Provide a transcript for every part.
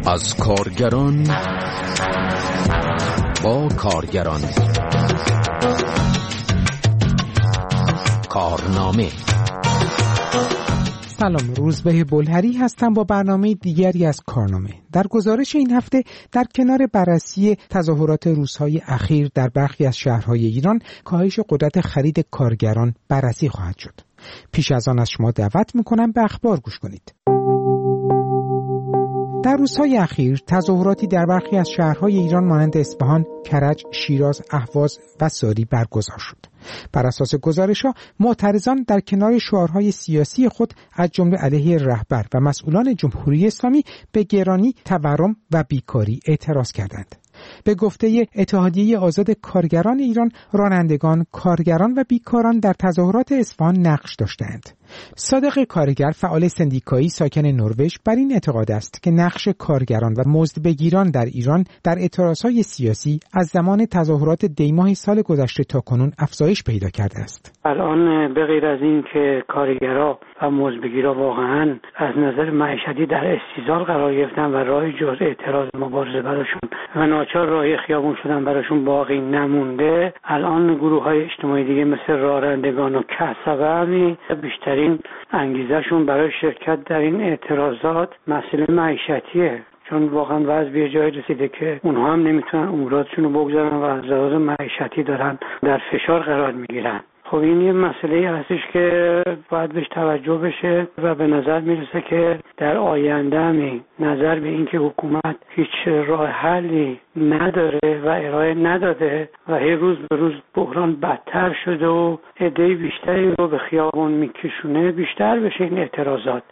از کارگران با کارگران. کارنامه. سلام، روزبه بلهری هستم با برنامه دیگری از کارنامه. در گزارش این هفته در کنار بررسی تظاهرات روزهای اخیر در برخی از شهرهای ایران، کاهش قدرت خرید کارگران بررسی خواهد شد. پیش از آن از شما دعوت میکنم به اخبار گوش کنید. در روزهای اخیر تظاهراتی در برخی از شهرهای ایران مانند اصفهان، کرج، شیراز، اهواز و ساری برگزار شد. بر اساس گزارش‌ها، معترضان در کنار شعارهای سیاسی خود از جمله علیه رهبر و مسئولان جمهوری اسلامی به گرانی، تورم و بیکاری اعتراض کردند. به گفته اتحادیه آزاد کارگران ایران، رانندگان، کارگران و بیکاران در تظاهرات اصفهان نقش داشتند. صادق کارگر، فعال سندیکایی ساکن نروژ، بر این اعتقاد است که نقش کارگران و مزدبگیران در ایران در اعتراضهای سیاسی از زمان تظاهرات دی‌ماه سال گذشته تا کنون افزایش پیدا کرده است. الان به غیر از این که کارگرها و مزدبگیرها واقعا از نظر معیشتی در استیضاح قرار گرفتن و راه جز اعتراض مبارزه براشون و ناچار راه خیابون شدن براشون باقی نمونده، الان گروه‌های اجتماعی دیگه مثل رانندگان و کسبه بیشترین انگیزشون برای شرکت در این اعتراضات مسئله معیشتیه، چون واقعا وضع به جای رسیده که اونها هم نمیتونن اموراتشون رو بگذارن و از لحاظ معیشتی دارن در فشار قرار میگیرن. خب این یه مسئله هستش که باید بهش توجه بشه و به نظر میرسه که در آینده هم نظر به این که حکومت هیچ راه حلی نداره و ارائه نداده و هی روز به روز بحران بدتر شده و عده بیشتری رو به خیابون میکشونه، بیشتر بشه این اعتراضات.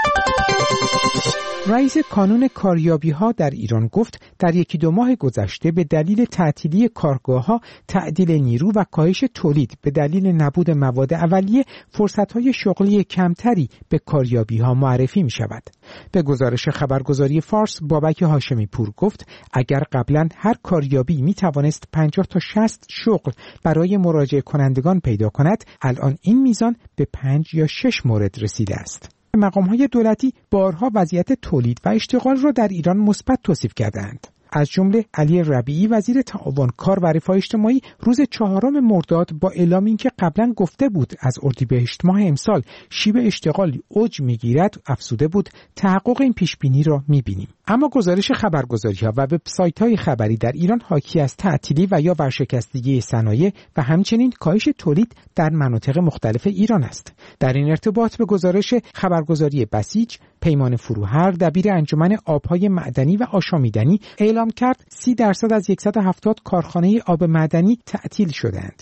رئیس کانون کاریابی‌ها در ایران گفت در یکی دو ماه گذشته به دلیل تعطیلی کارگاه‌ها، تعدیل نیرو و کاهش تولید به دلیل نبود مواد اولیه، فرصت‌های شغلی کمتری به کاریابی‌ها معرفی می‌شود. به گزارش خبرگزاری فارس، بابک هاشمی پور گفت اگر قبلا هر کاریابی می‌توانست 50 تا 60 شغل برای مراجعه کنندگان پیدا کند، الان این میزان به 5 یا 6 مورد رسیده است. مقام‌های دولتی بارها وضعیت تولید و اشتغال را در ایران مثبت توصیف کردند. از جمله علی ربیعی، وزیر تعاون، کار و رفاه اجتماعی، روز 4 مرداد با اعلام اینکه قبلا گفته بود از اردیبهشت ماه امسال شیب اشتغال اوج میگیرد، افزوده بود تحقق این پیشبینی را میبینیم. اما گزارش خبرگزاری‌ها و وبسایت‌های خبری در ایران حاکی از تعطیلی و یا ورشکستگی صنایع و همچنین کاهش تولید در مناطق مختلف ایران است. در این ارتباط به گزارش خبرگزاری بسیج، پیمان فروهر، دبیر انجمن آبهای معدنی و آشامیدنی، اعلام کرد 30% از 170 کارخانه آب معدنی تعطیل شدند.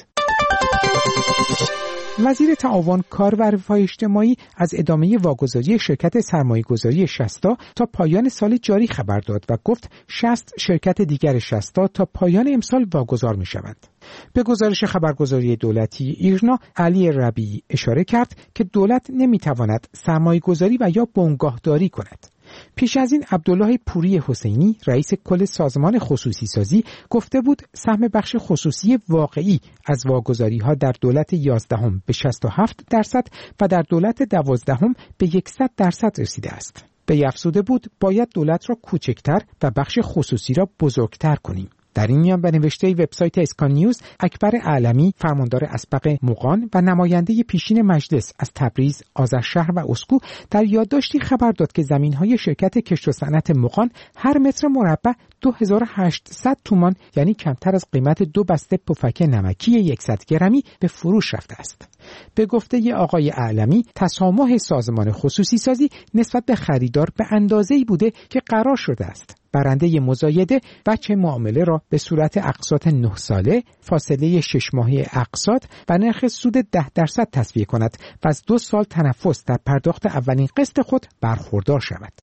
وزیر تعاون، کار و رفاه اجتماعی از ادامه واگذاری شرکت سرمایه‌گذاری شستا تا پایان سال جاری خبر داد و گفت 60 شرکت دیگر شستا تا پایان امسال واگذار می‌شوند. به گزارش خبرگزاری دولتی ایرنا، علی ربیعی اشاره کرد که دولت نمی‌تواند سرمایه‌گذاری و یا بنگاهداری کند. پیش از این عبدالله پوری حسینی، رئیس کل سازمان خصوصی سازی، گفته بود سهم بخش خصوصی واقعی از واگذاری‌ها در دولت 11 به 67% و در دولت 12 به 100% رسیده است. به افزوده بود باید دولت را کوچکتر و بخش خصوصی را بزرگتر کنیم. در این میان به نوشته وبسایت اسکان نیوز، اکبر اعلمی، فرماندار اسبق مغان و نماینده پیشین مجلس از تبریز، آذرشهر و اسکو در یادداشتی خبر داد که زمین‌های شرکت کشت و صنعت مغان هر متر مربع 2800 تومان، یعنی کمتر از قیمت 2 بسته پفک نمکی 100 گرمی به فروش رفته است. به گفته آقای اعلمی، تسامح سازمان خصوصی سازی نسبت به خریدار به اندازه‌ای بوده که قرار شده است برنده مزایده بچه معامله را به صورت اقساط 9 ساله، فاصله 6 ماهه اقساط و نرخ سود 10% تصفیه کند و از 2 سال تنفس در پرداخت اولین قسط خود برخوردار شود.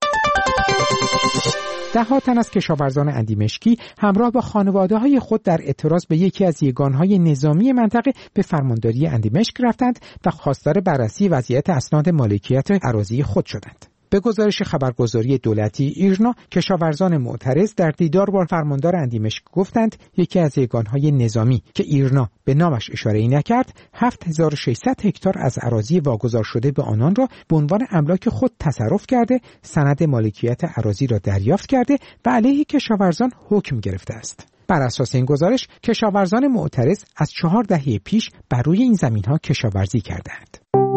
ده‌ها تن از کشاورزان اندیمشکی همراه با خانواده‌های خود در اعتراض به یکی از یگان‌های نظامی منطقه به فرمانداری اندیمشک رفتند و خواستار بررسی وضعیت اسناد مالکیت اراضی خود شدند. به گزارش خبرگزاری دولتی ایرنا، کشاورزان معترض در دیدار با فرماندار اندیمشک گفتند یکی از یگانهای نظامی که ایرنا به نامش اشاره‌ای نکرد 7600 هکتار از اراضی واگذار شده به آنان را به عنوان املاک خود تصرف کرده، سند مالکیت اراضی را دریافت کرده و علیه کشاورزان حکم گرفته است. بر اساس این گزارش کشاورزان معترض از 4 دهه پیش بر روی این زمین‌ها کشاورزی کردند.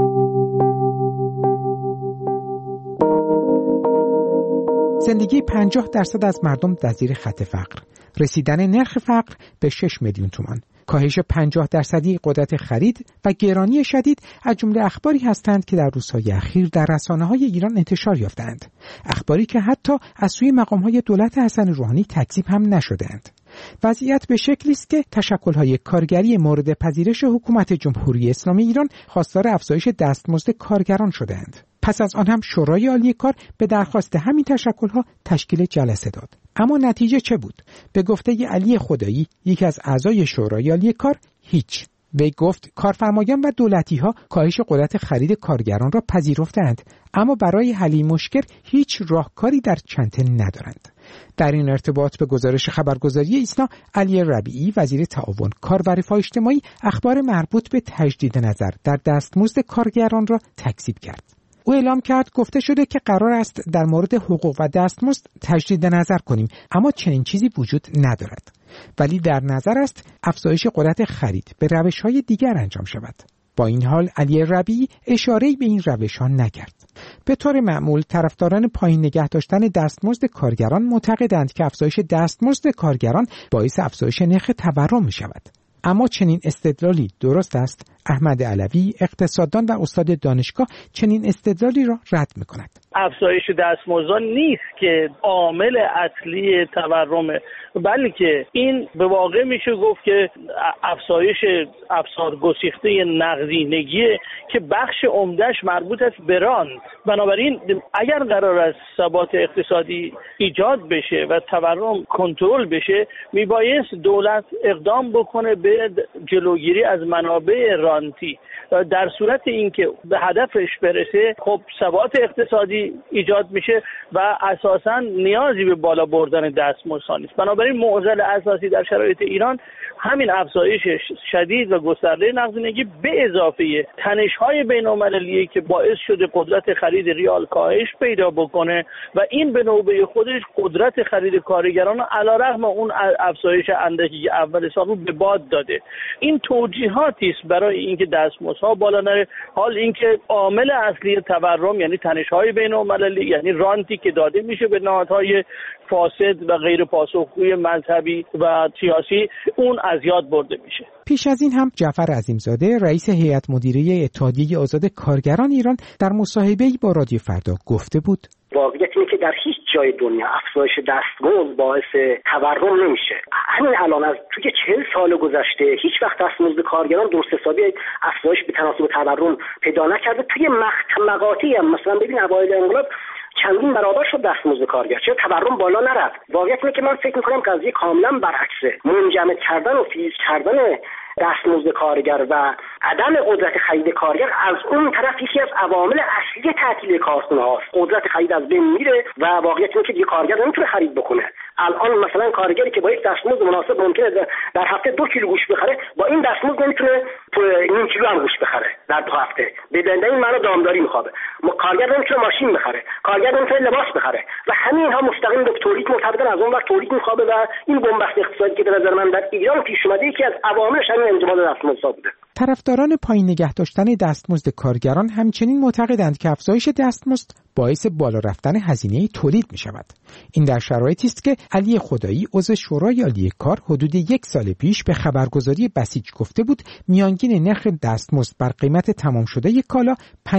زندگی 50% از مردم در زیر خط فقر، رسیدن نرخ فقر به 6 میلیون تومان، کاهش 50% قدرت خرید و گرانی شدید از جمله اخباری هستند که در روزهای اخیر در رسانه‌های ایران انتشار یافتند. اخباری که حتی از سوی مقام‌های دولت حسن روحانی تکذیب هم نشدند. وضعیت به شکلی است که تشکل‌های کارگری مورد پذیرش حکومت جمهوری اسلامی ایران خواستار افزایش دستمزد کارگران شدند. پس از آن هم شورای عالی کار به درخواست همین تشکل‌ها تشکیل جلسه داد. اما نتیجه چه بود؟ به گفته علی خدایی، یکی از اعضای شورای عالی کار، هیچ. وی گفت کارفرمایان و دولتی‌ها کاهش قدرت خرید کارگران را پذیرفتند، اما برای حل این مشکل هیچ راهکاری در چنته ندارند. در این ارتباط به گزارش خبرگزاری ایسنا، علی ربیعی وزیر تعاون، کار و رفاه اجتماعی اخبار مربوط به تجدید نظر در دستمزد کارگران را تکذیب کرد. او اعلام کرد گفته شده که قرار است در مورد حقوق و دستمزد تجدید نظر کنیم، اما چنین چیزی وجود ندارد. ولی در نظر است افزایش قدرت خرید به روش‌های دیگر انجام شود. با این حال علی ربیعی اشاره‌ای به این روش‌ها نکرد. به طور معمول طرفداران پایین نگه داشتن دستمزد کارگران معتقدند که افزایش دستمزد کارگران باعث افزایش نرخ تورم می‌شود. اما چنین استدلالی درست است؟ احمد علوی، اقتصاددان و استاد دانشگاه، چنین استدلالی را رد می‌کند. افزایش دستمزد نیست که عامل اصلی تورمه، بلکه این به واقع میشه گفت که افزایش افزار گسیخته نقدینگی که بخش عمدهش مربوط است به رانت. بنابراین اگر قرار است ثبات اقتصادی ایجاد بشه و تورم کنترل بشه، میبایست دولت اقدام بکنه به جلوگیری از منابع رانتی. در صورت اینکه به هدفش برسه، خب ثبات اقتصادی ایجاد میشه و اساساً نیازی به بالا بردن دستمزدها نیست. بنابراین معضل اساسی در شرایط ایران همین افزایش شدید و گسترده نقدینگی به اضافه تنش‌های بین‌المللیه که باعث شده قدرت خرید ریال کاهش پیدا بکنه و این به نوبه خودش قدرت خرید کارگران علیرغم اون افزایش اندکی اول سال رو به باد داده. این توجیهاتی است برای اینکه دستمزدها بالا نره. حال اینکه عامل اصلی تورم یعنی تنش‌های بین‌المللی، یعنی رانتی که داده میشه به نهادهای فاسد و غیر پاسخگوی مذهبی و سیاسی، اون از یاد برده میشه. پیش از این هم جعفر عظیمزاده، رئیس هیئت مدیره اتحادیه آزاد کارگران ایران، در مصاحبه‌ای با رادیو فردا گفته بود: واقعیت اینه که در هیچ جای دنیا افزایش دستمزد باعث تورم نمیشه. همین الان از توی 40 سال گذشته هیچ وقت دستمزد کارگران درست حسابی افزایش به تناسب تورم پیدا نکرده. توی مقاطعی هم مثلا ببین اوایل انقلاب چندین برابر شد دستمزد کارگر، چرا تورم بالا نرفت؟ واقعیت اینه که من فکر می‌کنم قضیه کاملا برعکسه. منجمد کردن و فیز کردن دستمزد کارگر و عدم قدرت خرید کارگر از اون طرف یکی از عوامل اصلی تعطیل کارخونه هاست. قدرت خرید از بین میره و واقعیت اینه که دیگه کارگر نمیتونه خرید بکنه. الان مثلا کارگری که با یک دستمزد مناسب ممکنه در هفته 2 کیلو گوشت بخره، با این دستمزد نمیتونه نیم کیلو هم گوشت بخره در 2 هفته. به این معنی دامداری میخوابه. کارگر نمیتونه ماشین بخره، کارگر نمیتونه لباس بخره و همه اینها مستقیم به تولید مرتبطن. از اون وقت تولید میخوابه و این بنبست اقتصادی که به نظر من در ایران پیش اومده یکی از عواملش همین انجماد دستمزدها بوده. طرفداران پایین نگه داشتن دستمزد کارگران همچنین معتقدند که افزایش دستمزد باعث بالا رفتن هزینه تولید می شود. این در شرایطی است که علی خدایی، عضو شورای عالی کار، حدود 1 سال پیش به خبرگزاری بسیج گفته بود میانگین نرخ دستمزد بر قیمت تمام شده یک کالا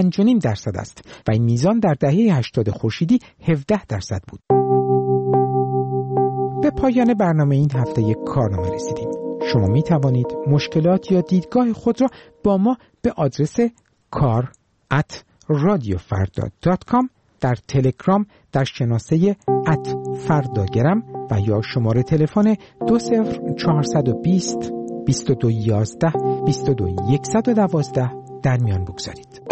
5.5% است و این میزان در دهه 80 خورشیدی 17% بود. به پایان برنامه این هفته کارنامه رسیدیم. شما می توانید مشکلات یا دیدگاه خود را با ما به آدرس kar@radiofarda.com، در تلگرام در شناسه @فرداگرم و یا شماره تلفن 20420 2211 22 112 در میان بگذارید.